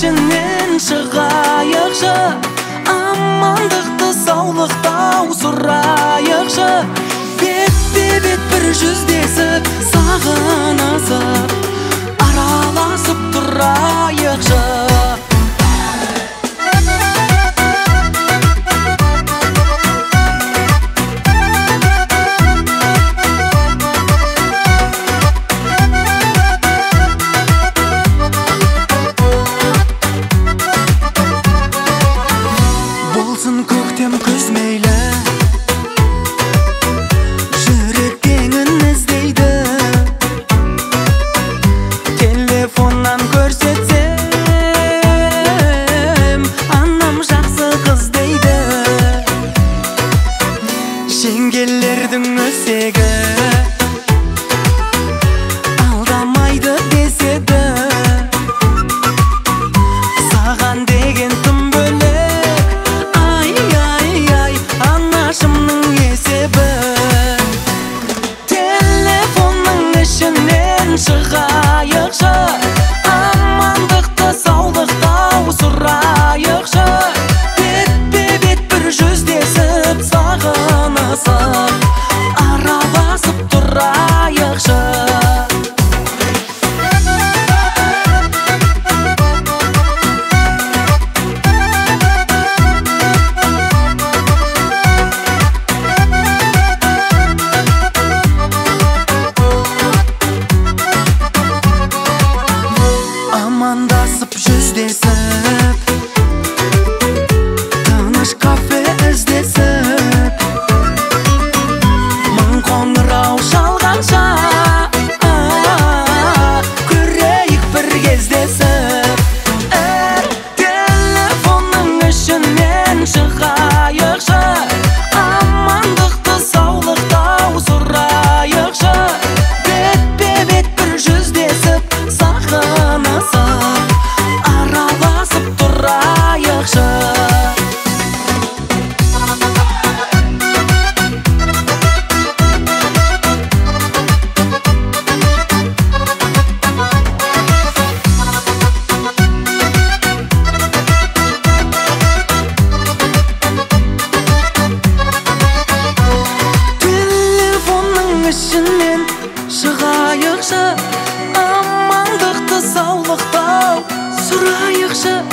ішінен шығайықшы, амандықты саулықтау сұрайықшы. Бет-бе-бет бір жүздесіп, сағынысып, араласып тұрайықшы. Көктем күз мейлі, жүрек теңін іздейді. Телефоннан көрсетсем, анам жақсы қыз дейді. Жеңгелердің өсегі алдамайды деседі. Саған деген тым шығайықшы, амандықты саулықтау сұрайықшы. Бет-бе-бет бір жүздесіп, сағынысып, араласып тұрайықшы. Амандасып жүздесіп, тыныш кафе іздесіп, мың қоңырау шалғанша көрейік бір кездесіп. Телефонның ішінен шығайықшы, амандықты саулықтау сұрайықшы. Бет-бе-бет бір жүздесіп, сағынысып, араласып тұрайықшы. Телефонның ішінен шығайықшы, амандықты саулықтау сұрайықшы.